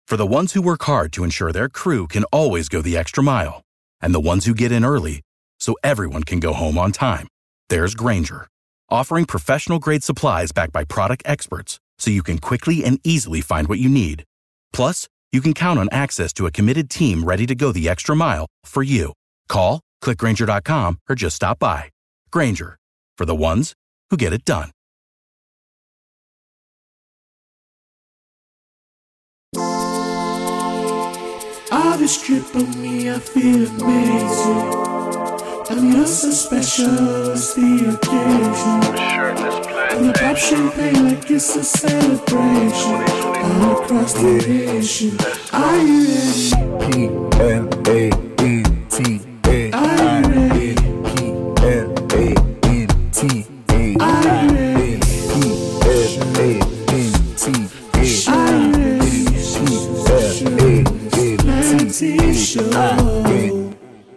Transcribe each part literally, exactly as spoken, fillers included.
For the ones who work hard to ensure their crew can always go the extra mile, and the ones who get in early so everyone can go home on time, there's Grainger, offering professional-grade supplies backed by product experts so you can quickly and easily find what you need. Plus, you can count on access to a committed team ready to go the extra mile for you. Call, click Grainger dot com, or just stop by. Grainger, for the ones who get it done. All this drip on me, I feel amazing. I'm just so special, it's the occasion. And I pop champagne like it's a celebration. All across the nation. Are you ready? P L A N T A. Are you ready? P L A N T A. Are you ready? P L A N T A. Are you ready? P L A N T A.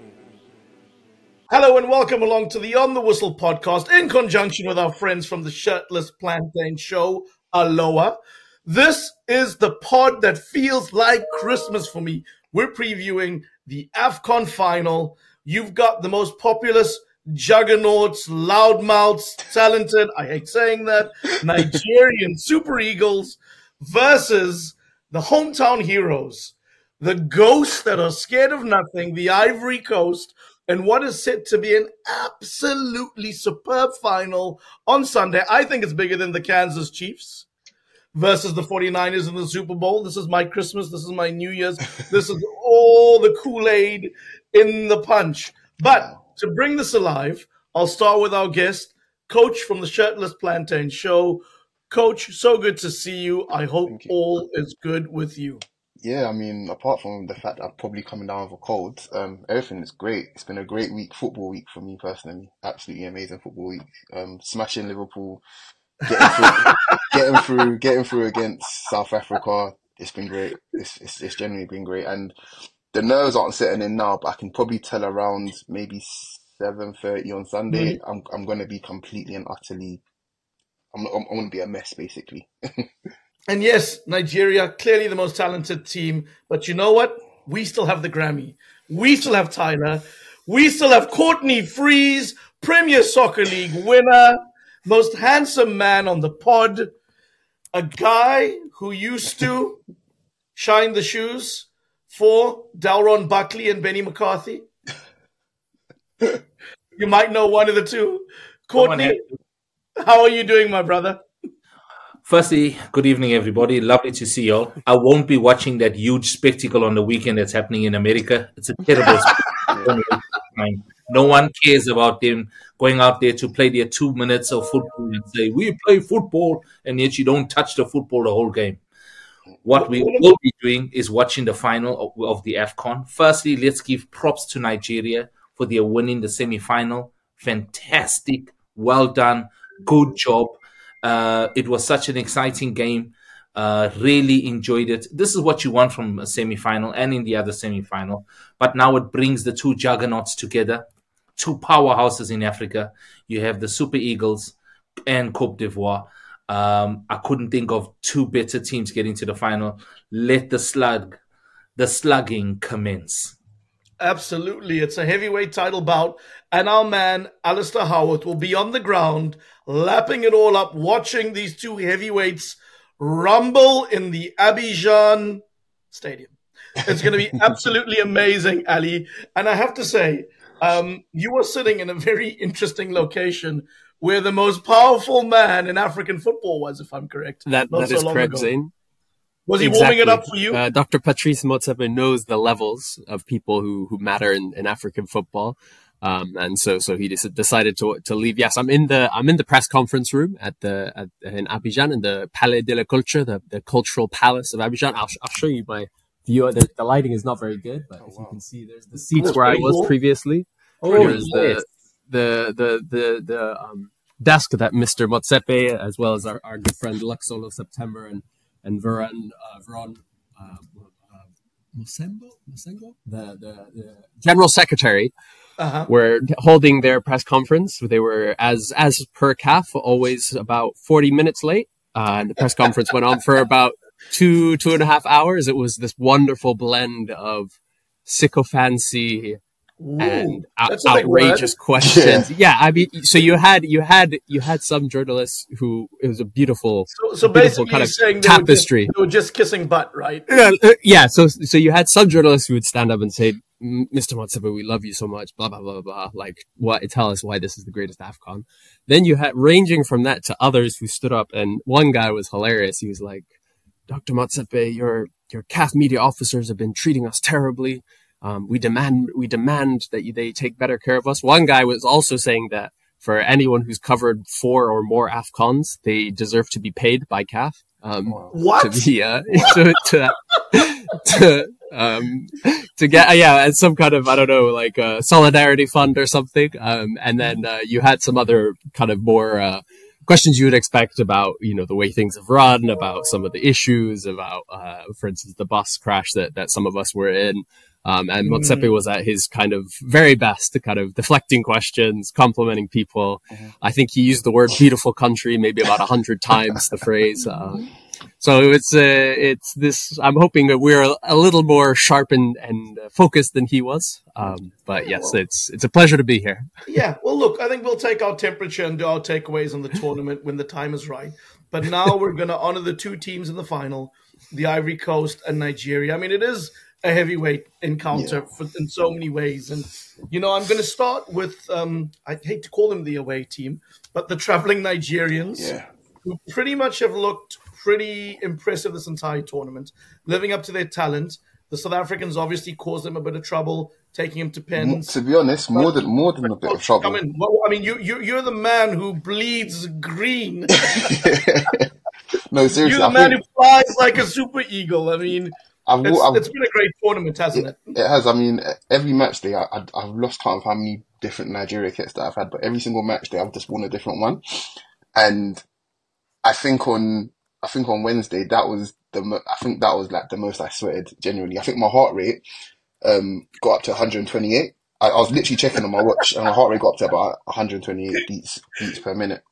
Hello and welcome along to the On the Whistle podcast in conjunction with our friends from the Shirtless Plantain Show, Aloha. This is the pod that feels like Christmas for me. We're previewing the AFCON final. You've got the most populous juggernauts, loudmouths, talented, I hate saying that, Nigerian Super Eagles versus the hometown heroes, the ghosts that are scared of nothing, the Ivory Coast, and what is set to be an absolutely superb final on Sunday. I think it's bigger than the Kansas Chiefs versus the 49ers in the Super Bowl. This is my Christmas. This is my New Year's. This is all the Kool-Aid in the punch. But to bring this alive, I'll start with our guest, Coach from the Shirtless Plantain Show. Coach, so good to see you. I hope you. all is good with you. Yeah, I mean, apart from the fact that I'm probably coming down with a cold, um, everything is great. It's been a great week, football week for me personally. Absolutely amazing football week. Um, smashing Liverpool, getting through, getting through, getting through against South Africa. It's been great. It's, it's, it's genuinely been great. And the nerves aren't setting in now, but I can probably tell around maybe seven thirty on Sunday, mm-hmm. I'm, I'm going to be completely and utterly, I'm, I'm, I'm going to be a mess basically. And yes, Nigeria, clearly the most talented team. But you know what? We still have the Grammy. We still have Tyler. We still have Courtney Freeze, Premier Soccer League winner, most handsome man on the pod, a guy who used to shine the shoes for Dalron Buckley and Benny McCarthy. You might know one of the two. Courtney, how are you doing, my brother? Firstly, good evening, everybody. Lovely to see you all. I won't be watching that huge spectacle on the weekend that's happening in America. It's a terrible spectacle. No one cares about them going out there to play their two minutes of football and say, we play football, and yet you don't touch the football the whole game. What we will be doing is watching the final of, of the AFCON. Firstly, let's give props to Nigeria for their winning the semi-final. Fantastic. Well done. Good job. Uh, it was such an exciting game. Uh, really enjoyed it. This is what you want from a semi-final and in the other semi-final. But now it brings the two juggernauts together, two powerhouses in Africa. You have the Super Eagles and Cote d'Ivoire. Um, I couldn't think of two better teams getting to the final. Let the slug, the slugging commence. Absolutely. It's a heavyweight title bout. And our man, Alistair Howard, will be on the ground, lapping it all up, watching these two heavyweights rumble in the Abidjan Stadium. It's going to be absolutely amazing, Ali. And I have to say, um, you were sitting in a very interesting location where the most powerful man in African football was, if I'm correct. That, that so is correct, ago. Zain. Was he exactly. warming it up for you? Uh, Doctor Patrice Motsepe knows the levels of people who, who matter in, in African football. Um, and so, so he decided to, to leave. Yes, I'm in the, I'm in the press conference room at the, at, in Abidjan, in the Palais de la Culture, the, the cultural palace of Abidjan. I'll, I'll show you my view. The, the lighting is not very good, but oh, if wow. you can see, there's the seats oh, where I was cool. previously. Oh, there's yes. the, the, the, the, the, um, desk that Mister Motsepe, as well as our, our good friend Luxolo September and, and Veron, uh, Veron, uh, uh, Mosengo, Mosengo, the, the, the General Secretary, uh-huh. were holding their press conference. They were, as as per C A F, always about forty minutes late. Uh, and the press conference went on for about two, two and a half hours. It was this wonderful blend of sycophancy and out- outrageous questions. Yeah. yeah, I mean, so you had you had you had some journalists who it was a beautiful, so, so a beautiful basically kind of saying tapestry. They were, just, they were just kissing butt, right? Yeah, uh, yeah. So so you had some journalists who would stand up and say, "Mister Motsepe, we love you so much." Blah blah blah blah. Like, what? Tell us why this is the greatest AFCON. Then you had ranging from that to others who stood up, and one guy was hilarious. He was like, "Doctor Motsepe, your your C A F media officers have been treating us terribly. Um, we demand we demand that you, they take better care of us." One guy was also saying that for anyone who's covered four or more AFCONs, they deserve to be paid by C A F. Um, what? To be, uh, to, to, to, um, to get, uh, yeah, and some kind of, I don't know, like a solidarity fund or something. Um, and then, uh, you had some other kind of more, uh, questions you would expect about, you know, the way things have run, about some of the issues, about, uh, for instance, the bus crash that, that some of us were in. Um, and Motsepe mm. was at his kind of very best, kind of deflecting questions, complimenting people. Mm-hmm. I think he used the word "beautiful country" maybe about a hundred times. The phrase. Uh, so it's uh, it's this. I'm hoping that we're a little more sharp and, and focused than he was. Um, but yes, it's it's a pleasure to be here. Yeah. Well, look, I think we'll take our temperature and do our takeaways on the tournament when the time is right. But now we're going to honor the two teams in the final, the Ivory Coast and Nigeria. I mean, it is a heavyweight encounter yeah. for, in so many ways. And, you know, I'm going to start with, um, I hate to call them the away team, but the traveling Nigerians, yeah. who pretty much have looked pretty impressive this entire tournament, living up to their talent. The South Africans obviously caused them a bit of trouble, taking him to pens. To be honest, more than more than a bit of trouble. I mean, well, I mean you, you, you're the man who bleeds green. No, seriously. You're the I man think... who flies like a super eagle. I mean... I've, it's, I've, it's been a great tournament, hasn't it? It, it has. I mean, every match day, I, I, I've lost count of how many different Nigeria kits that I've had, but every single match day, I've just won a different one. And I think on, I think on Wednesday, that was the, mo- I think that was like the most I sweated, genuinely. I think my heart rate, um, got up to one hundred twenty-eight. I, I was literally checking on my watch and my heart rate got up to about one hundred twenty-eight beats, beats per minute.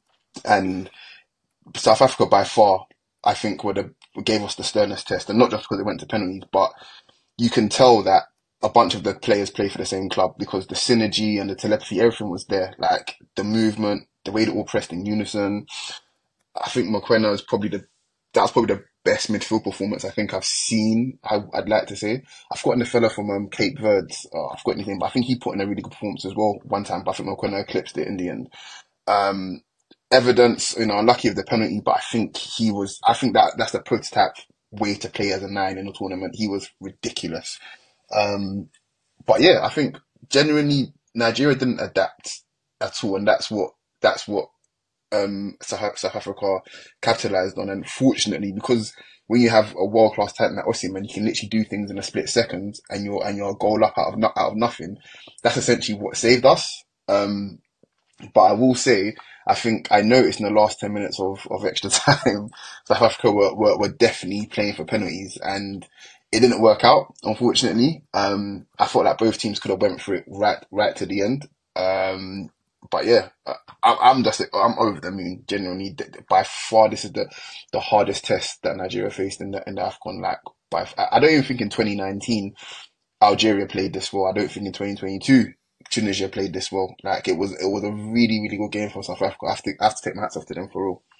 And South Africa by far, I think would have gave us the sternest test, and not just because it went to penalties, but you can tell that a bunch of the players play for the same club because the synergy and the telepathy, everything was there. Like the movement, the way they all pressed in unison. I think Mokoena is probably the that's probably the best midfield performance I think I've seen. I, I'd like to say I've forgotten the fella from um, Cape Verde. Oh, I've forgotten his name, but I think he put in a really good performance as well one time. But I think Mokoena eclipsed it in the end. Um, Evidence, you know, unlucky of the penalty, but I think he was, I think that that's the prototype way to play as a nine in the tournament. He was ridiculous. Um, but yeah, I think genuinely Nigeria didn't adapt at all. And that's what, that's what, um, South, South Africa capitalized on. And fortunately, because when you have a world-class talent like Osimhen, you can literally do things in a split second and you're, and you're a goal up out of, out of nothing. That's essentially what saved us. Um, but I will say, I think I noticed in the last ten minutes of, of extra time, South Africa were, were, were definitely playing for penalties and it didn't work out, unfortunately. Um, I thought that both teams could have went for it right, right to the end. Um, but yeah, I, I'm just, I'm over the moon, genuinely. By far, this is the, the hardest test that Nigeria faced in the, in the AFCON. Like, by, I don't even think in twenty nineteen, Algeria played this well. I don't think in twenty twenty-two, Tunisia played this well. Like it was, it was a really, really good game for South Africa. I have to, I have to take my hats off to them for all.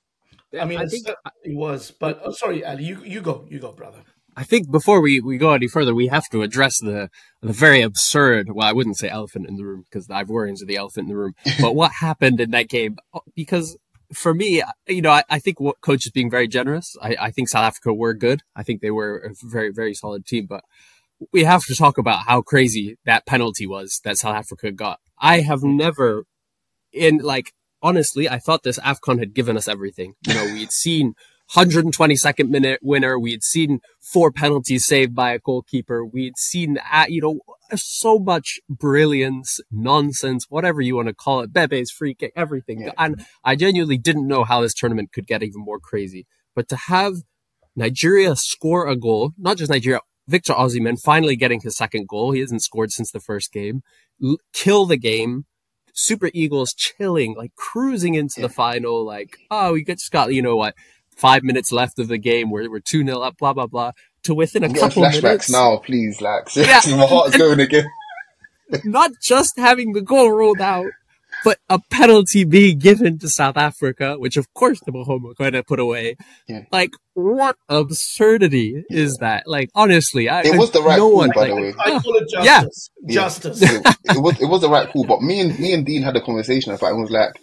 I mean, I it's, think it was, but oh, sorry, Ali, you you go, you go, brother. I think before we, we go any further, we have to address the the very absurd. Well, I wouldn't say elephant in the room because the Ivorians are the elephant in the room. But what happened in that game? Because for me, you know, I, I think what coach is being very generous. I, I think South Africa were good. I think they were a very, very solid team, but we have to talk about how crazy that penalty was that South Africa got. I have never, in like, honestly, I thought this AFCON had given us everything. You know, we'd seen one hundred twenty-second minute winner. We'd seen four penalties saved by a goalkeeper. We'd seen, uh, you know, so much brilliance, nonsense, whatever you want to call it. Bebe's free kick, everything. Yeah. And I genuinely didn't know how this tournament could get even more crazy. But to have Nigeria score a goal, not just Nigeria, Victor Osimhen finally getting his second goal. He hasn't scored since the first game. L- kill the game. Super Eagles chilling, like cruising into yeah. the final. Like, oh, we just got, you know what? five minutes left of the game, where we're two nil up, blah blah blah, to within a I'm getting couple flashbacks minutes. now, please. Like, seriously, my heart's going again. Not just having the goal ruled out, but a penalty being given to South Africa, which of course the Mahomes are going to put away. Yeah. Like, what absurdity yeah. is that? Like, honestly, I, it was the right no call, one, by like, the way. I call it justice. Yeah. Justice. Yeah. It, it was it was the right call, but me and me and Dean had a conversation about it. It was like,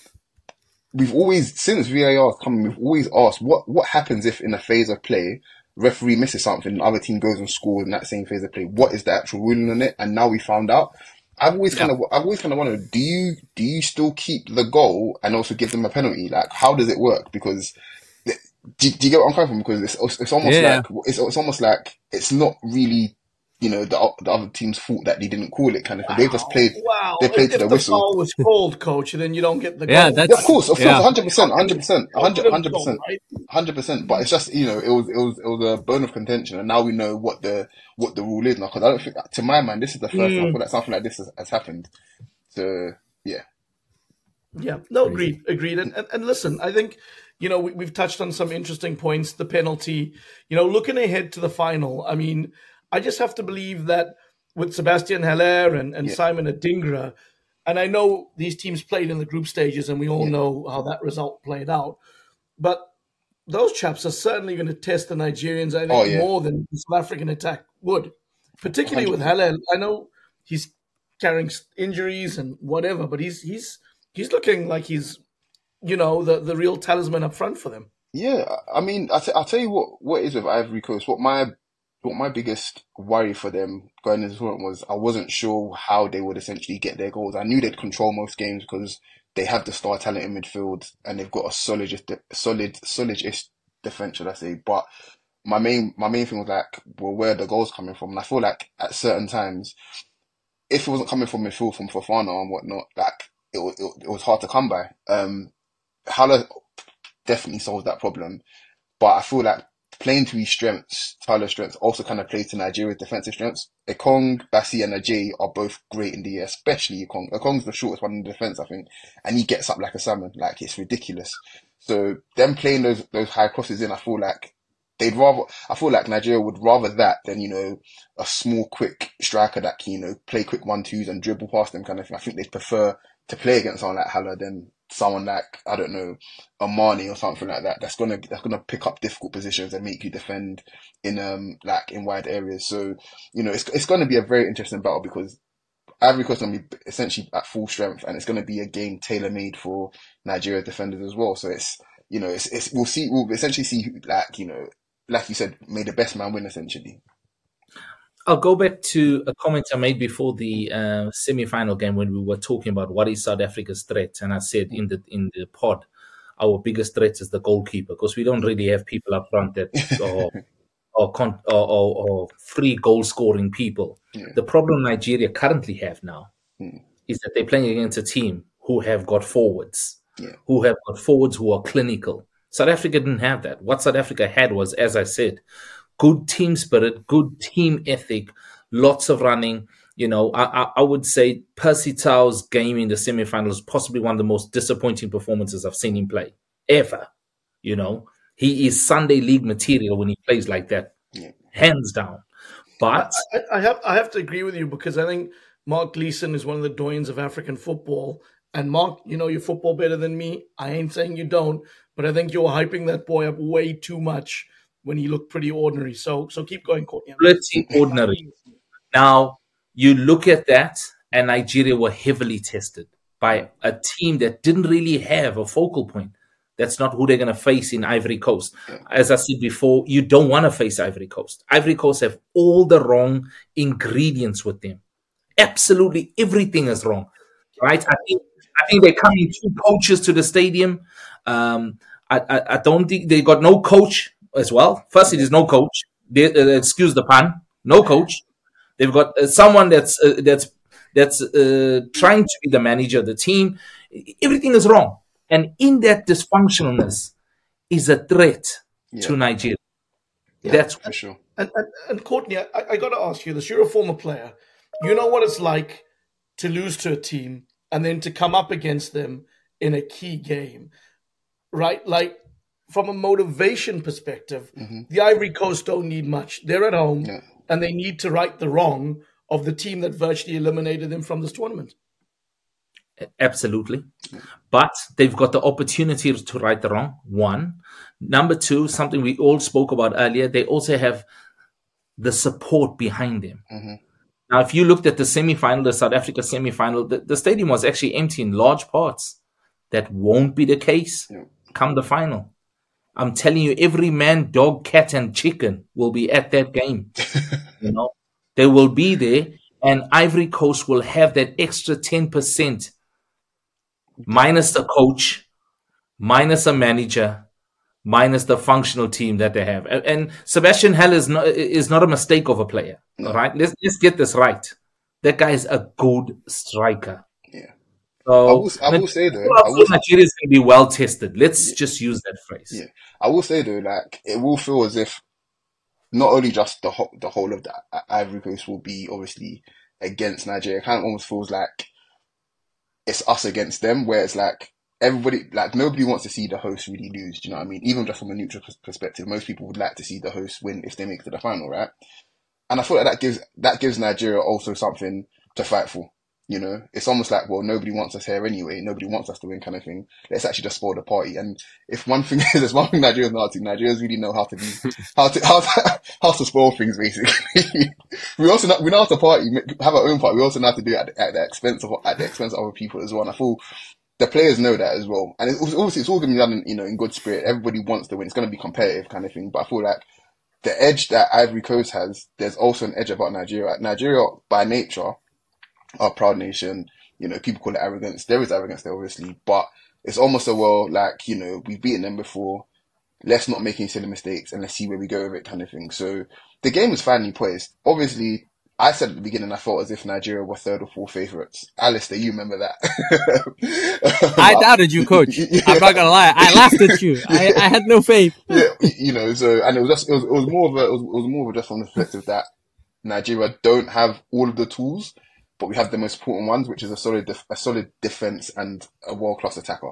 we've always, since V A R's come, we've always asked what what happens if in a phase of play referee misses something and the other team goes and scores in that same phase of play. What is the actual ruling on it? And now we found out. I've always kind of, I've always kind of wondered, do you, do you still keep the goal and also give them a penalty? Like, how does it work? Because, do, do you get what I'm coming from? Because it's, it's almost yeah. like, it's, it's almost like it's not really, you know, the, the other team's fault that they didn't call it kind of thing. They just played, wow. they played if to the, the whistle. If the foul was called, coach, then you don't get the goal. Yeah, that's, yeah, of course, of yeah. course, one hundred percent, one hundred percent, one hundred percent, one hundred percent. But it's just, you know, it was, it was, it was a bone of contention, and now we know what the, what the rule is now. Because I don't think, to my mind, this is the first mm. time I feel like something like this has, has happened. So, yeah. Yeah, no, agreed, agreed. And, and, and listen, I think, you know, we, we've touched on some interesting points, the penalty, you know, looking ahead to the final. I mean, I just have to believe that with Sebastian Haller and, and yeah. Simon Adingra, and I know these teams played in the group stages and we all yeah. know how that result played out, but those chaps are certainly going to test the Nigerians, I think, oh, yeah. more than the South African attack would, particularly one hundred percent. With Haller. I know he's carrying injuries and whatever, but he's he's he's looking like he's, you know, the, the real talisman up front for them. Yeah, I mean, I'll, t- I'll tell you what, what is with Ivory Coast, what my What my biggest worry for them going into the tournament was I wasn't sure how they would essentially get their goals. I knew they'd control most games because they have the star talent in midfield and they've got a solid, solid, solid-ish defense, should I say. But my main, my main thing was like, well, where are the goals coming from? And I feel like at certain times, if it wasn't coming from midfield, from Fofana and whatnot, like it, it, it was hard to come by. Um, Haller definitely solves that problem, but I feel like playing to his strengths, Tyler's strengths, also kind of plays to Nigeria's defensive strengths. Ekong, Bassi and Ajay are both great in the air, especially Ekong. Ekong's the shortest one in the defense, I think, and he gets up like a salmon. Like, it's ridiculous. So them playing those those high crosses in, I feel like they'd rather, I feel like Nigeria would rather that than, you know, a small, quick striker that can, you know, play quick one-twos and dribble past them kind of thing. I think they'd prefer to play against someone like Haller than someone like, I don't know, Amani or something like that. That's gonna that's gonna pick up difficult positions and make you defend in um like in wide areas. So, you know, it's it's gonna be a very interesting battle because Ivory Coast is gonna be essentially at full strength, and it's gonna be a game tailor made for Nigeria defenders as well. So it's, you know, it's it's we'll see we'll essentially see who, like, you know, like you said, may the best man win essentially. I'll go back to a comment I made before the uh, semi-final game when we were talking about what is South Africa's threat, and I said in the in the pod, our biggest threat is the goalkeeper because we don't really have people up front that are, are, con- or, or, or free goal-scoring people. Yeah. The problem Nigeria currently have now mm. is that they're playing against a team who have got forwards, yeah. who have got forwards who are clinical. South Africa didn't have that. What South Africa had was, as I said, good team spirit, good team ethic, lots of running. You know, I, I, I would say Percy Tau's game in the semifinals is possibly one of the most disappointing performances I've seen him play ever. You know, he is Sunday league material when he plays like that, yeah. hands down. But I, I have I have to agree with you because I think Mark Gleeson is one of the doyens of African football. And Mark, you know your football better than me. I ain't saying you don't, but I think you're hyping that boy up way too much when he looked pretty ordinary. So so keep going, Courtney. Pretty ordinary. Now, you look at that, and Nigeria were heavily tested by a team that didn't really have a focal point. That's not who they're going to face in Ivory Coast. As I said before, you don't want to face Ivory Coast. Ivory Coast have all the wrong ingredients with them. Absolutely everything is wrong, right? I think I think they're coming two coaches to the stadium. Um, I, I, I don't think they got no coach as well. Firstly, there's no coach. They, uh, excuse the pun. No coach. They've got uh, someone that's uh, that's that's uh, trying to be the manager of the team. Everything is wrong, and in that dysfunctionalness is a threat yeah. to Nigeria. Yeah, that's for sure. And, and, and Courtney, I, I got to ask you this: you're a former player. You know what it's like to lose to a team and then to come up against them in a key game, right? Like, from a motivation perspective, Mm-hmm. the Ivory Coast don't need much. They're at home, Yeah. and they need to right the wrong of the team that virtually eliminated them from this tournament. Absolutely. But they've got the opportunity to right the wrong, one. Number two, something we all spoke about earlier, they also have the support behind them. Mm-hmm. Now, if you looked at the semi-final, the South Africa semi-final, the, the stadium was actually empty in large parts. That won't be the case Yeah. come the final. I'm telling you, every man, dog, cat, and chicken will be at that game. You know, they will be there, and Ivory Coast will have that extra ten percent minus the coach, minus a manager, minus the functional team that they have. And, and Sebastian Haller is not, is not a mistake of a player. No. All right, let's let's get this right. That guy is a good striker. Yeah. So I will, I will say though, I will, Nigeria is going to be well tested. Let's just use that phrase. Yeah. I will say though, like it will feel as if not only just the whole, the whole of the Ivory Coast will be obviously against Nigeria. It kind of almost feels like it's us against them, where it's like everybody, like nobody wants to see the host really lose. Do you know what I mean? Even just from a neutral perspective, most people would like to see the host win if they make it to the final, right? And I feel like that gives that gives Nigeria also something to fight for. You know, it's almost like, well, nobody wants us here anyway. Nobody wants us to win, kind of thing. Let's actually just spoil the party. And if one thing is, there's one thing Nigerians know how to, Nigerians really know how to be, how to, how to, how to spoil things, basically. we also know, we know how to party, have our own party. We also know how to do it at, the- at the expense of, at the expense of other people as well. And I feel the players know that as well. And it's obviously, it's all going to be done in, you know, in good spirit. Everybody wants to win. It's going to be competitive, kind of thing. But I feel like the edge that Ivory Coast has, there's also an edge about Nigeria. Nigeria, by nature, are a proud nation. You know, people call it arrogance. There is arrogance there, obviously, but it's almost a well, like, you know, we've beaten them before. Let's not make any silly mistakes and let's see where we go with it, kind of thing. So the game was finally poised. Obviously, I said at the beginning, I felt as if Nigeria were third or fourth favourites. Alistair, you remember that? I doubted you, coach. Yeah. I'm not gonna lie. I laughed at you. I, I had no faith. Yeah, you know, so, and it was just, it was, it was more of a, it was, it was more of a just from the perspective that Nigeria don't have all of the tools, but we have the most important ones, which is a solid, def- a solid defense and a world-class attacker.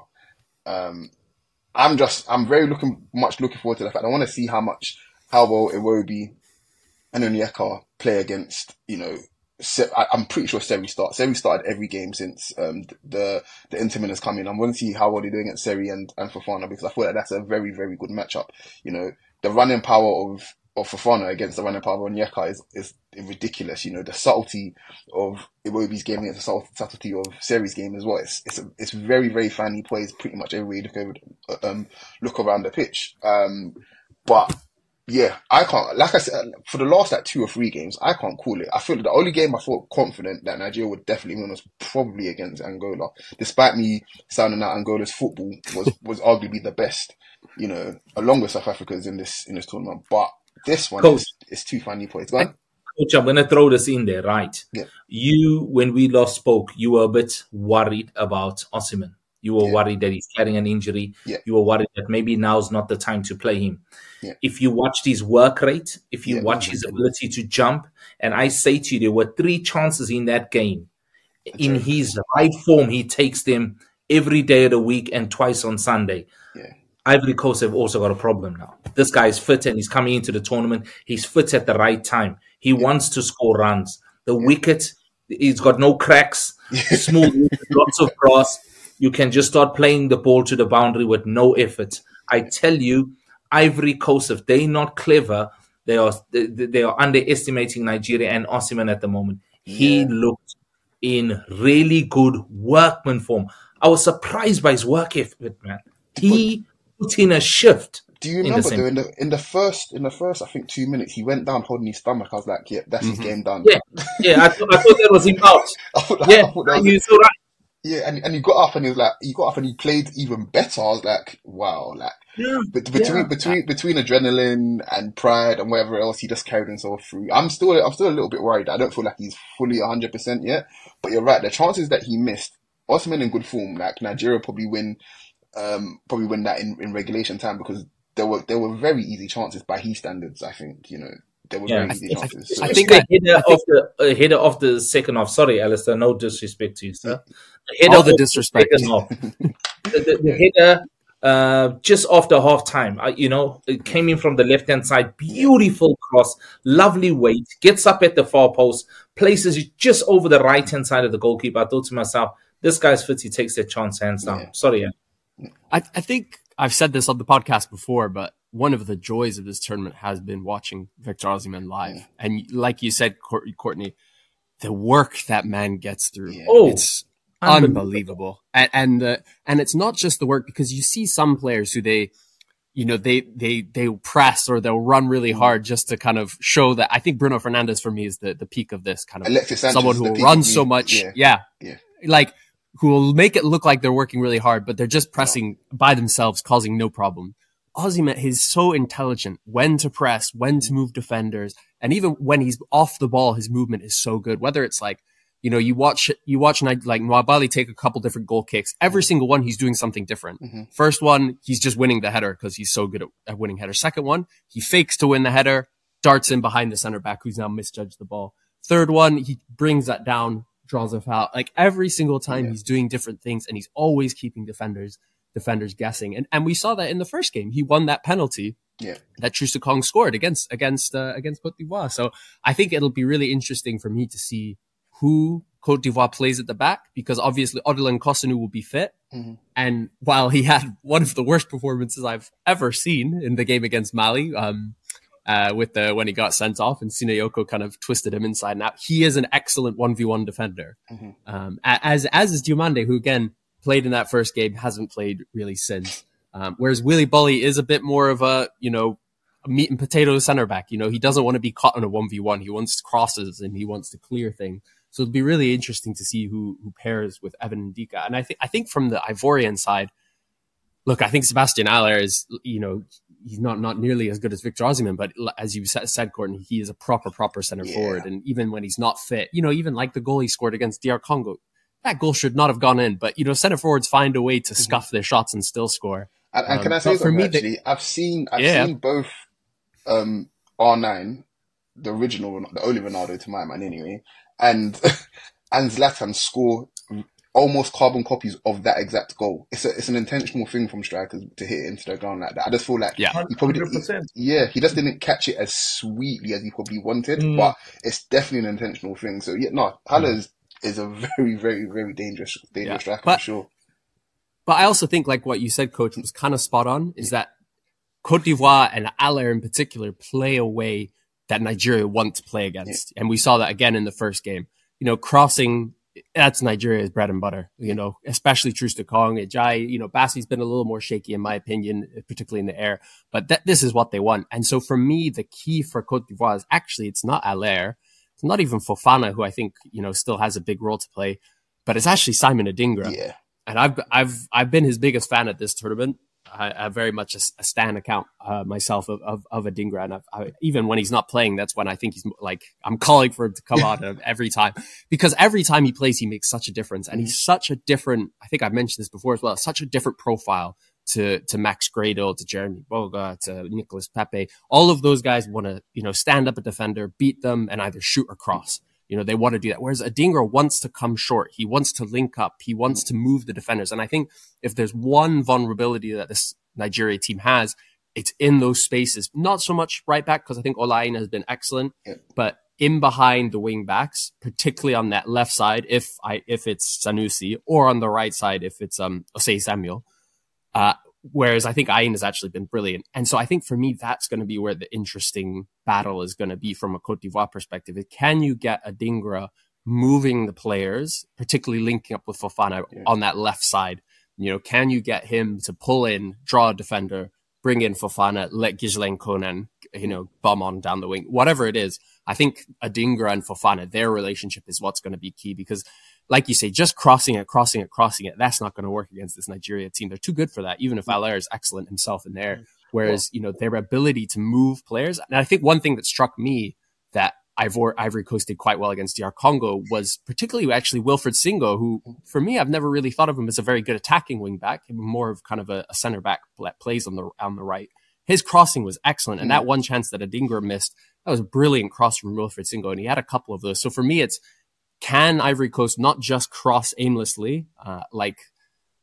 Um, I'm just, I'm very looking, much looking forward to the fact. I want to see how much, how well Iwobi and Onyeka play against, you know, Se- I, I'm pretty sure Seri starts. Seri started every game since, um, the, the Intermin has come in. I want to see how well they're doing against Seri and, and Fofana, because I feel like that's a very, very good matchup. You know, the running power of, of Fofana against the running power of Onyeka is, is ridiculous. You know, the subtlety of Iwobi's game against the subtle- subtlety of Seri's game as well. It's, it's, a, it's very, very finely poised pretty much every way you look over, um, look around the pitch. Um, but yeah, I can't, like I said, for the last like two or three games, I can't call it. I feel the only game I felt confident that Nigeria would definitely win was probably against Angola. Despite me sounding out Angola's football was, was arguably the best, you know, along with South Africa's in this, in this tournament. But this one Coach. is, is too finely poised. Go on. Coach, I'm going to throw this in there, right? Yeah. You, when we last spoke, you were a bit worried about Osimhen. You were Yeah. worried that he's carrying an injury. Yeah. You were worried that maybe now's not the time to play him. Yeah. If you watched his work rate, if you Yeah. watch his ability to jump, and I say to you, there were three chances in that game. In right. his right form, he takes them every day of the week and twice on Sunday. Yeah. Ivory Coast have also got a problem now. This guy is fit and he's coming into the tournament. He's fit at the right time. He wants to score runs. The wicket, he's got no cracks, smooth, wicket, lots of grass. You can just start playing the ball to the boundary with no effort. I tell you, Ivory Coast, if they're not clever, they are they, they are underestimating Nigeria and Osimhen at the moment. He Yeah. looked in really good workman form. I was surprised by his work effort, man. He put in a shift. Do you in the remember same- though, in the, in the first, in the first, I think two minutes, he went down holding his stomach. I was like, yeah, that's his game done. Yeah, yeah, I, th- I thought that was him out. I thought that- Yeah, I thought that was you're it. so right. Yeah, and, and he got up and he was like, he got up and he played even better. I was like, wow, like, Yeah, But between yeah. between between adrenaline and pride and whatever else, he just carried himself through. I'm still I'm still a little bit worried. I don't feel like he's fully one hundred percent yet. But you're right. The chances that he missed, Osimhen in good form, like Nigeria probably win, um, probably win that in, in regulation time, because there were there were very easy chances by his standards. I think, you know, there were Yeah. very easy chances. So, I think the that- header I think- of the uh, header of the second half. Sorry, Alistair, no disrespect to you, sir. The header All of the disrespect. second half. the, the, the header uh, just after half time. Uh, you know, it came in from the left hand side, beautiful cross, lovely weight, gets up at the far post, places it just over the right hand side of the goalkeeper. I thought to myself, this guy's fit, he takes that chance hands down. Yeah. Sorry, yeah. I, I think I've said this on the podcast before, but one of the joys of this tournament has been watching Victor Osimhen live. Yeah. And like you said, Courtney, the work that man gets through, yeah. oh, it's unbelievable. unbelievable. And and, uh, and it's not just the work, because you see some players who they, you know, they they they press or they'll run really hard just to kind of show that. I think Bruno Fernandes for me is the, the peak of this kind of Alexis Sanchez, someone who will run so much. Yeah. yeah. yeah. Like, who will make it look like they're working really hard, but they're just pressing no. by themselves, causing no problem. Osimhen, he's so intelligent when to press, when to move defenders. And even when he's off the ball, his movement is so good. Whether it's like, you know, you watch, you watch like Nwabali take a couple different goal kicks. Every single one, he's doing something different. Mm-hmm. First one, he's just winning the header because he's so good at, at winning headers. Second one, he fakes to win the header, darts in behind the center back who's now misjudged the ball. Third one, he brings that down, draws a foul. Like every single time yeah. he's doing different things, and he's always keeping defenders defenders guessing. And and we saw that in the first game. He won that penalty yeah. that Troost-Ekong scored against against uh, against Cote d'Ivoire. So I think it'll be really interesting for me to see who Cote d'Ivoire plays at the back, because obviously Odilon Kosunu will be fit. Mm-hmm. And while he had one of the worst performances I've ever seen in the game against Mali, um, Uh, with the when he got sent off and Sinayoko kind of twisted him inside and out, he is an excellent one v one defender. Mm-hmm. Um, as as is Diomande, who again played in that first game, hasn't played really since. Um, whereas Willy Bolly is a bit more of a, you know, a meat and potato center back. You know, he doesn't want to be caught in a one v one. He wants crosses and he wants to clear things. So it'll be really interesting to see who who pairs with Evan Ndika. And I think I think from the Ivorian side, look, I think Sebastian Haller is, you know, he's not, not nearly as good as Victor Osimhen, but as you said, Courtney, he is a proper, proper center yeah. forward. And even when he's not fit, you know, even like the goal he scored against D R Congo, that goal should not have gone in. But, you know, center forwards find a way to mm-hmm. scuff their shots and still score. And, and um, can I say something, actually? They, I've seen, I've yeah. seen both um, R nine, the original, the only Ronaldo to my mind anyway, and, and Zlatan score almost carbon copies of that exact goal. It's a, it's an intentional thing from strikers to hit into the ground like that. I just feel like yeah. he probably did, yeah, he just didn't catch it as sweetly as he probably wanted, mm. but it's definitely an intentional thing. So yeah, no, Haller mm. is, is a very, very, very dangerous, dangerous yeah. striker but, for sure. But I also think like what you said, Coach, was kind of spot on, is that Cote d'Ivoire and Haller in particular play a way that Nigeria want to play against. Yeah. And we saw that again in the first game. You know, crossing, that's Nigeria's bread and butter, you know, especially Troost-Ekong, Ajayi, you know, Bassi's been a little more shaky in my opinion, particularly in the air, but th- this is what they want. And so for me, the key for Cote d'Ivoire is actually, it's not Haller, it's not even Fofana, who I think, you know, still has a big role to play, but it's actually Simon Adingra. Yeah. And I've, I've, I've been his biggest fan at this tournament. I, I very much a, a stan account uh, myself of, of, of Adingra. And I've, I, even when he's not playing, that's when I think he's like, I'm calling for him to come out every time, because every time he plays, he makes such a difference. And he's such a different, I think I've mentioned this before as well, such a different profile to, to Max Gradle, to Jeremy Boga, to Nicolas Pepe. All of those guys want to, you know, stand up a defender, beat them, and either shoot or cross. You know, they want to do that. Whereas Adingra wants to come short. He wants to link up. He wants to move the defenders. And I think if there's one vulnerability that this Nigeria team has, it's in those spaces. Not so much right back, because I think Ola Aina has been excellent, yeah. but in behind the wing backs, particularly on that left side, if I if it's Sanusi, or on the right side, if it's um Osei Samuel. Uh, whereas I think Aina has actually been brilliant. And so I think for me, that's going to be where the interesting battle is going to be from a Cote d'Ivoire perspective. Is can you get Adingra moving the players, particularly linking up with Fofana yeah. on that left side? You know, can you get him to pull in, draw a defender, bring in Fofana, let Ghislaine Konan, you know, bomb on down the wing, whatever it is. I think Adingra and Fofana, their relationship is what's going to be key, because like you say, just crossing it, crossing it, crossing it, that's not going to work against this Nigeria team. They're too good for that, even if Haller is excellent himself in there. Whereas, you know, their ability to move players. And I think one thing that struck me that Ivor, Ivory Coast did quite well against D R Congo was particularly actually Wilfred Singo, who for me, I've never really thought of him as a very good attacking wing back, more of kind of a, a center back that plays on the, on the right. His crossing was excellent. And that one chance that Adingra missed, that was a brilliant cross from Wilfred Singo. And he had a couple of those. So for me, it's, can Ivory Coast not just cross aimlessly, uh, like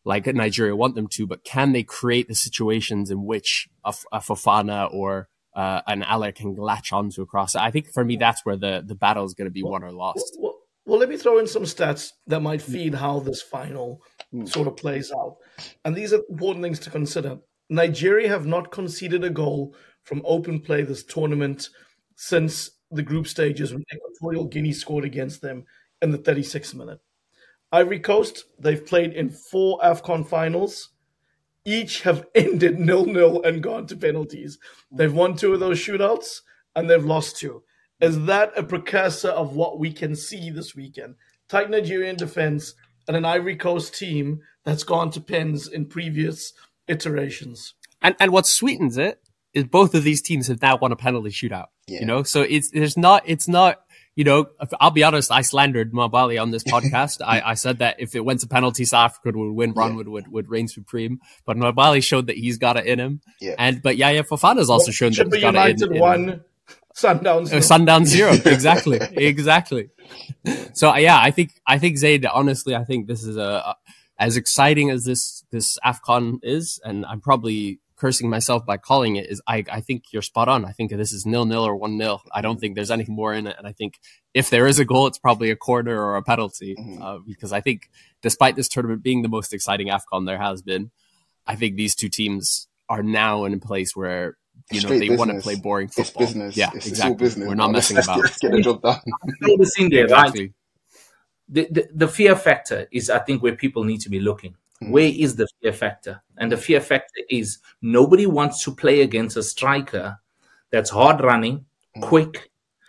like Nigeria want them to, but can they create the situations in which a, a Fofana or uh, an Aller can latch onto a cross? I think for me, that's where the, the battle is going to be won or lost. Well, well, let me throw in some stats that might feed how this final sort of plays out. And these are important things to consider. Nigeria have not conceded a goal from open play this tournament since the group stages when Equatorial Guinea scored against them in the thirty-sixth minute. Ivory Coast, they've played in four AFCON finals. Each have ended nil-nil and gone to penalties. They've won two of those shootouts, and they've lost two. Is that a precursor of what we can see this weekend? Tight Nigerian defense and an Ivory Coast team that's gone to pens in previous iterations. And and what sweetens it is both of these teams have now won a penalty shootout. Yeah. You know, so it's there's not it's not you know, I'll be honest, I slandered Mwabali on this podcast. I, I said that if it went to penalty, South Africa would win, Ron yeah. would, would would reign supreme. But Mwabali showed that he's got it in him. Yeah. And but Yaya Fofana's also well, shown that he's got United it in, won, in him. Sundown zero. Uh, Sundown zero, exactly, exactly. So yeah, I think I think Zaid. Honestly, I think this is a, a as exciting as this this AFCON is, and I'm probably cursing myself by calling it. Is I I think you're spot on. I think this is nil nil or one nil. I don't think there's anything more in it, and I think if there is a goal, it's probably a corner or a penalty. Mm-hmm. Uh, because I think, despite this tournament being the most exciting AFCON there has been, I think these two teams are now in a place where. You know, they want to play boring football. It's business. Yeah, it's, exactly. It's all business. We're not messing let's about. Get, let's get the job done. Throw this in there, exactly. right? The, the the fear factor is, I think, where people need to be looking. Mm. Where is the fear factor? And the fear factor is nobody wants to play against a striker that's hard running, mm. quick,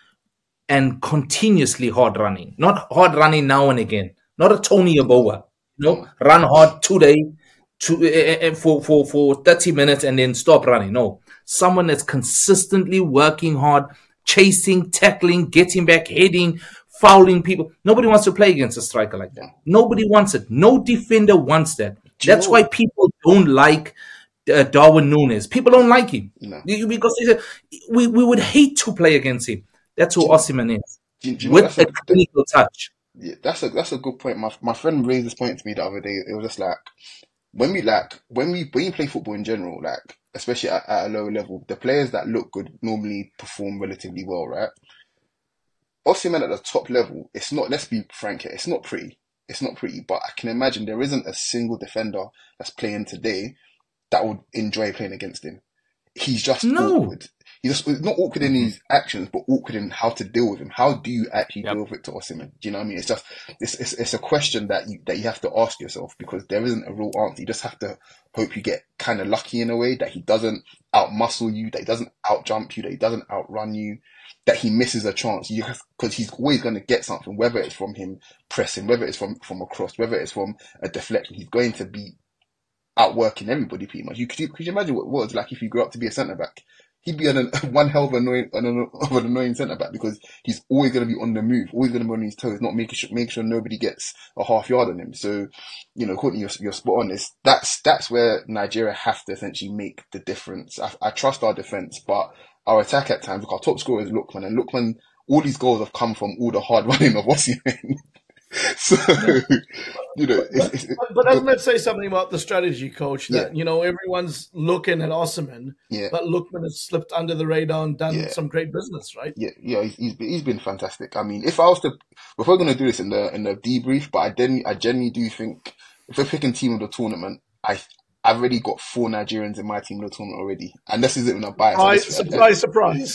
and continuously hard running. Not hard running now and again. Not a Tony Yeboah. You know, mm. run hard today. To, uh, for, for, for thirty minutes and then stop running. No. Someone that's consistently working hard, chasing, tackling, getting back, heading, fouling people. Nobody wants to play against a striker like that. Nobody wants it. No defender wants that. That's why people don't like uh, Darwin Núñez. People don't like him. No. Because they say, we, we would hate to play against him. That's who Osimhen is. Do, do with a clinical touch. Yeah, that's a that's a good point. My my friend raised this point to me the other day. It was just like, When we like when we when you play football in general, like especially at, at a lower level, the players that look good normally perform relatively well, right? Osimhen at the top level, it's not. Let's be frank here, it's not pretty. It's not pretty, but I can imagine there isn't a single defender that's playing today that would enjoy playing against him. He's just no. awkward. He's just not awkward in his actions, but awkward in how to deal with him. How do you actually yep. deal with Victor Osimhen? Do you know what I mean? It's just it's, it's it's a question that you that you have to ask yourself, because there isn't a real answer. You just have to hope you get kind of lucky in a way that he doesn't outmuscle you, that he doesn't outjump you, that he doesn't outrun you, that he misses a chance. You because he's always going to get something, whether it's from him pressing, whether it's from from a cross, whether it's from a deflection. He's going to be outworking everybody pretty much. You could you, could you imagine what it was like if you grew up to be a centre back? He'd be an, one hell of, annoying, an, of an annoying centre-back, because he's always going to be on the move, always going to be on his toes, not making sure, making sure nobody gets a half yard on him. So, you know, Courtney, you're, you're spot on. It's, that's, that's where Nigeria have to essentially make the difference. I, I trust our defence, but our attack at times, look, our top scorer is Lookman, and Lookman, all these goals have come from all the hard running of Osimhen. So, you know, it's, it's, but, but doesn't that say something about the strategy, coach? That, yeah. you know, everyone's looking at Osimhen, yeah. but Lookman has slipped under the radar and done yeah. some great business, right? Yeah, yeah, he's he's been fantastic. I mean, if I was to, if we're going to do this in the in the debrief, but I genuinely, I genuinely do think if we're picking team of the tournament, I I've already got four Nigerians in my team of the tournament already, and this isn't a bias. I, surprise, surprise. to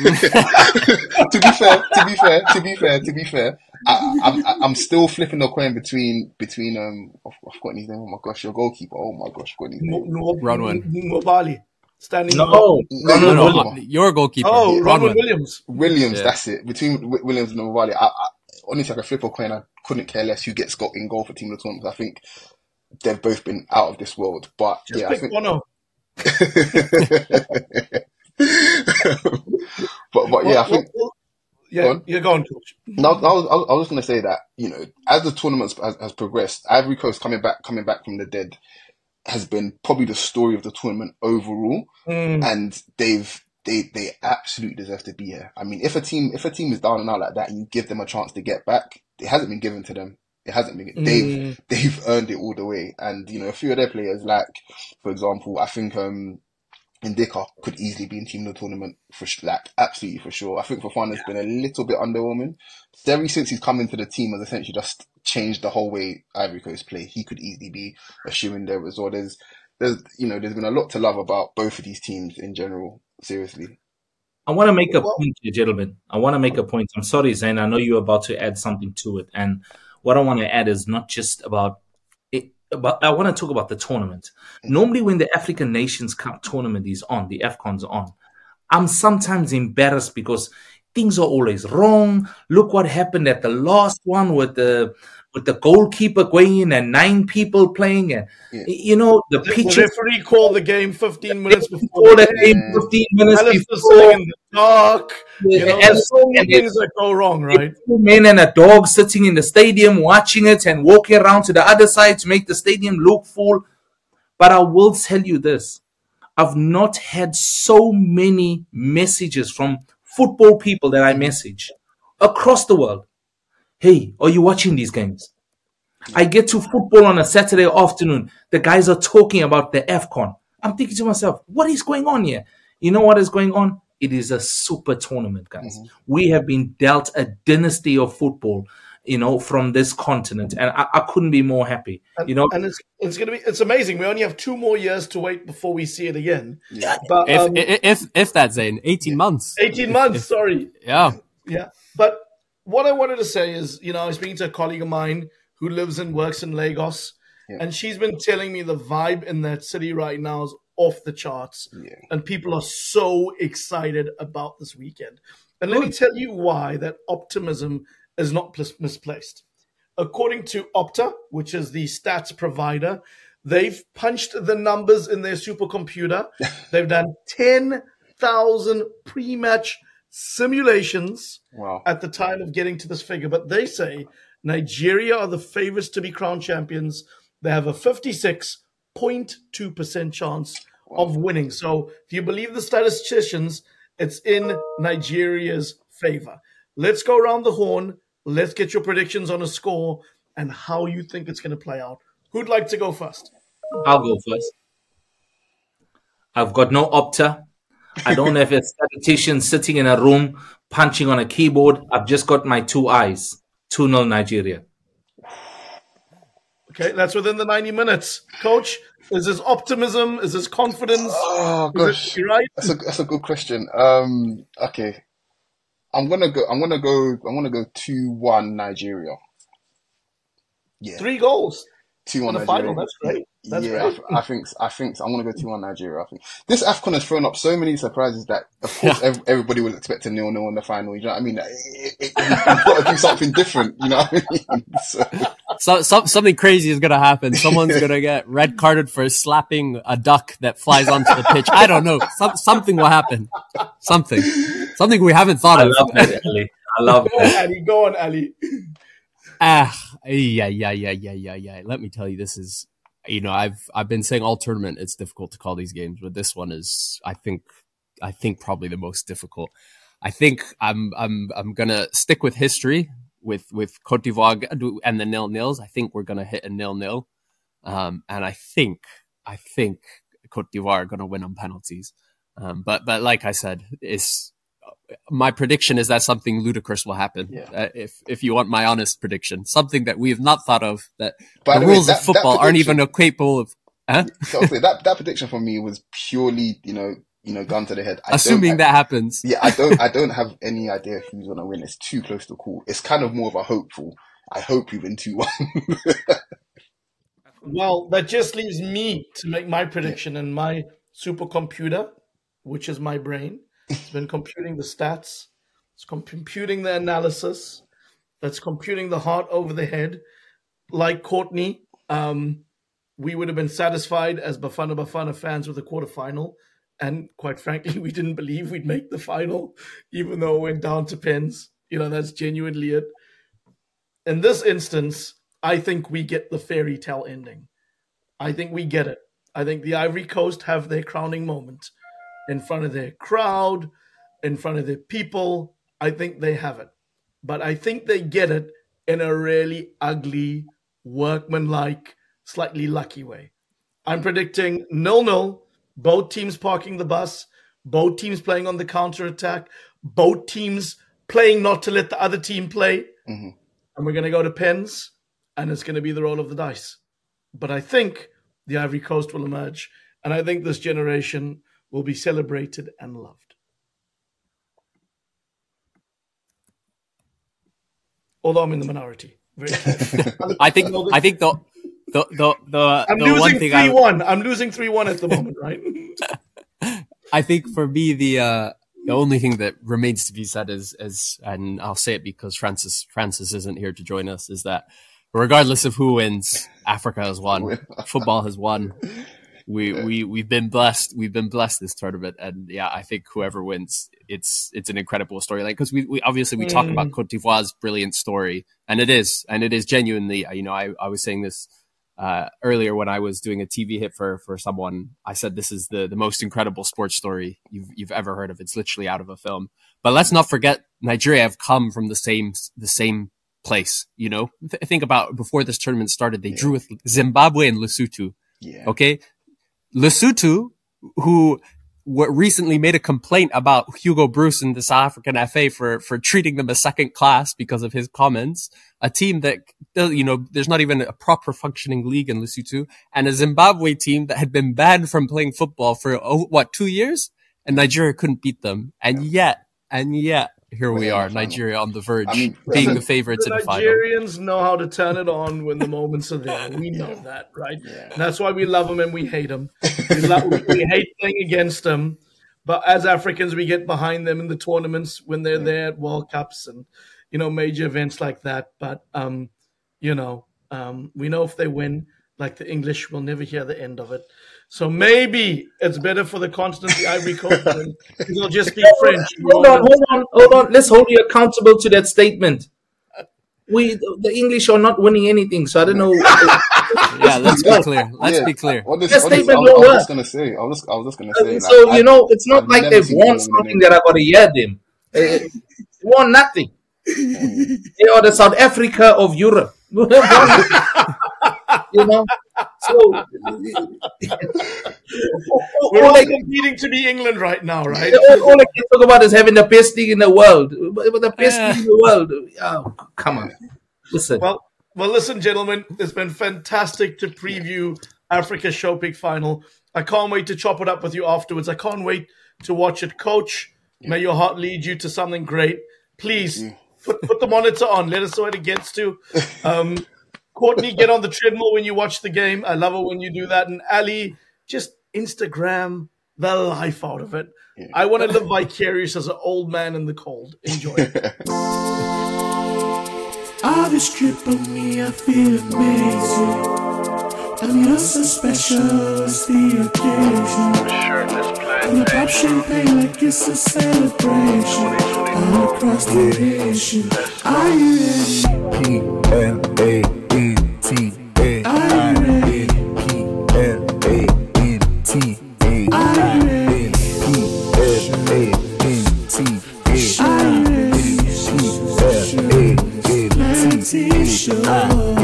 be fair, to be fair, to be fair, to be fair, I, I'm I'm still flipping a coin between between um I've forgotten his name. Oh my gosh, your goalkeeper. Oh my gosh, I've forgotten his name. Ronwen Mwabali. Standing. No, no, no, no, no, your goalkeeper. Oh, Ronwen Williams. Williams, yeah. that's it. Between Williams and Mwabali, I, I honestly I could flip a coin. I couldn't care less who gets got in goal for team of the tournament. I think they've both been out of this world, but Just yeah, pick I think. Bono. but but yeah, well, I think. Well, yeah, go you're going, coach. No, I was I was going to say that, you know, as the tournament has, has progressed, Ivory Coast coming back coming back from the dead has been probably the story of the tournament overall, mm. and they've they they absolutely deserve to be here. I mean, if a team if a team is down and out like that, and you give them a chance to get back, it hasn't been given to them. It hasn't been. Mm. They've they've earned it all the way, and you know a few of their players, like for example, I think um, Ndicka could easily be in team of the tournament for sh- like absolutely for sure. I think Fofana's Yeah. been a little bit underwhelming. Ever since he's come into the team, has essentially just changed the whole way Ivory Coast play. He could easily be a shoe in there as well. There's there's you know there's been a lot to love about both of these teams in general. Seriously. I want to make a Well- point here, gentlemen. I want to make a point. I'm sorry, Zain. I know you're about to add something to it. And what I want to add is not just about it, but I want to talk about the tournament. Normally, when the African Nations Cup tournament is on, the AFCON's on, I'm sometimes embarrassed because things are always wrong. Look what happened at the last one with the with the goalkeeper going in and nine people playing. And, Yeah. you know, the The pitches referee called the game fifteen minutes before before the the game. game, fifteen minutes Alistair before. sitting in the dark. You know, And- there's so many and things that go wrong, right? two men and a dog sitting in the stadium watching it and walking around to the other side to make the stadium look full. But I will tell you this. I've not had so many messages from football people that I message across the world. Hey, are you watching these games? I get to football on a Saturday afternoon. The guys are talking about the AFCON. I'm thinking to myself, what is going on here? You know what is going on? It is a super tournament, guys. Mm-hmm. We have been dealt a dynasty of football, you know, from this continent. And I, I couldn't be more happy. And, You know, and it's it's gonna be it's amazing. We only have two more years to wait before we see it again. Yeah. But If um, if if, if that's Zayn, eighteen months. eighteen months, sorry. Yeah. Yeah. But what I wanted to say is, you know, I was speaking to a colleague of mine who lives and works in Lagos, Yeah. and she's been telling me the vibe in that city right now is off the charts. Yeah. And people are so excited about this weekend. And let me tell you why that optimism is not plis- misplaced. According to Opta, which is the stats provider, they've punched the numbers in their supercomputer. They've done ten thousand pre-match simulations Wow. at the time of getting to this figure. But they say Nigeria are the favorites to be crowned champions. They have a fifty-six point two percent chance of winning. So if you believe the statisticians, it's in Nigeria's favor. Let's go around the horn. Let's get your predictions on a score and how you think it's going to play out. Who'd like to go first? I'll go first. I've got no Opta. I don't have a statistician sitting in a room punching on a keyboard. I've just got my two eyes. two nil Nigeria. Okay, that's within the ninety minutes. Coach, is this optimism? Is this confidence? Oh Is gosh, it right? that's a that's a good question. Um, okay, I'm gonna go. I'm gonna go. I'm gonna go two one Nigeria. Yeah, Three goals two in one the Nigeria. final. That's great. That's yeah, I, great. th- I think I think so. I'm gonna go two one Nigeria. I think this AFCON has thrown up so many surprises that, of course, ev- everybody will expect a nil nil in the final. You know what I mean? It, it, it, you've got to do something different. You know what I mean? So, So, so something crazy is gonna happen. Someone's gonna get red carded for slapping a duck that flies onto the pitch. I don't know. Some, something will happen. Something. Something we haven't thought I of. love that, Ali. I love Go on, that. Ali. Go on, Ali. Ah, yeah, yeah, yeah, yeah, yeah, yeah. Let me tell you, this is, you know, I've I've been saying all tournament. It's difficult to call these games, but this one is, I think, I think probably the most difficult. I think I'm I'm I'm gonna stick with history with with Cote d'Ivoire and the nil nils. I think we're gonna hit a nil nil, um, and I think I think Cote d'Ivoire are gonna win on penalties. Um, but but like I said, it's. My prediction is that something ludicrous will happen. Yeah. Uh, if if you want my honest prediction, something that we have not thought of, that By the the way, rules that- of football that aren't prediction- even capable of. Huh? so okay, that that prediction for me was purely, you know, you know, gun to the head. I don't- Assuming I- that happens. Yeah, I don't, I don't have any idea who's gonna win. It's too close to call. It's kind of more of a hopeful. I hope we win two one. Well, that just leaves me to make my prediction, and my supercomputer, which is my brain, has been computing the stats. It's com- computing the analysis. That's computing the heart over the head. Like Courtney, um, we would have been satisfied as Bafana Bafana fans with the quarterfinal. And quite frankly, we didn't believe we'd make the final, even though it went down to pens. You know, that's genuinely it. In this instance, I think we get the fairy tale ending. I think we get it. I think the Ivory Coast have their crowning moment in front of their crowd, in front of their people. I think they have it. But I think they get it in a really ugly, workmanlike, slightly lucky way. I'm predicting nil-nil, both teams parking the bus, both teams playing on the counter-attack, both teams playing not to let the other team play. Mm-hmm. And we're going to go to pens, and it's going to be the roll of the dice. But I think the Ivory Coast will emerge, and I think this generation will be celebrated and loved. Although I'm in the minority. Very I think I think the the the, the I'm the losing one thing three one. I, I'm losing three one at the moment, right? I think for me the uh, the only thing that remains to be said is is and I'll say it because Francis Francis isn't here to join us, is that regardless of who wins, Africa has won. Football has won. We Yeah. we we've been blessed. We've been blessed this tournament, and yeah, I think whoever wins, it's it's an incredible storyline because we, we obviously we talk Mm. about Cote d'Ivoire's brilliant story, and it is, and it is genuinely. You know, I I was saying this uh, earlier when I was doing a T V hit for for someone. I said this is the the most incredible sports story you've you've ever heard of. It's literally out of a film. But let's not forget, Nigeria have come from the same the same place. You know, Th- think about before this tournament started, they drew with Zimbabwe and Lesotho. Yeah. Okay. Lesotho, who w- recently made a complaint about Hugo Bruce and the South African F A for, for treating them as second class because of his comments, a team that, you know, there's not even a proper functioning league in Lesotho, and a Zimbabwe team that had been banned from playing football for, oh, what, two years? And Nigeria couldn't beat them. And yet, and yet, here we We're in are, the final. Nigeria on the verge, I mean, being listen, the favorites The in the final. Nigerians know how to turn it on when the moments are there. We know that, right? Yeah. And that's why we love them and we hate them. We, love, we, we hate playing against them. But as Africans, we get behind them in the tournaments when they're there at World Cups and, you know, major events like that. But, um, you know, um, we know if they win, like the English, we'll never hear the end of it. So maybe it's better for the continent, the Ivory Coast, and they'll just speak French. Hold on, hold on, hold on. Let's hold you accountable to that statement. We, the English, are not winning anything, so I don't know. Yeah, let's be clear. Let's Yeah, be clear. Honest, That honest, statement I, was- I don't was work. just gonna say. I was. I was just gonna say. like, so, I- you know, it's not I've like never they've seen won anyone something in- that I got to hear them. Uh, They won nothing. They are the South Africa of Europe. You know? So, We're all all they, competing to be England right now, right? all, all they can talk about is having the best league in the world. But but the best Yeah. league in the world. Oh, come on. Listen. Well, well, listen, gentlemen, it's been fantastic to preview Africa's Showpick final. I can't wait to chop it up with you afterwards. I can't wait to watch it. Coach, may your heart lead you to something great. Please put, put the monitor on. Let us know what it gets to. Um, Courtney, get on the treadmill when you watch the game. I love it when you do that. And Ali, just Instagram the life out of it. I want to live vicarious as an old man in the cold. Enjoy it. All this drip on me, I feel amazing. I'm just so special, it's the occasion. And I pop champagne like it's a celebration. All across the nation. Are you ready? P L A N T A I N. P L A N T A I N. P L A N T A I N. P L A N T A I N.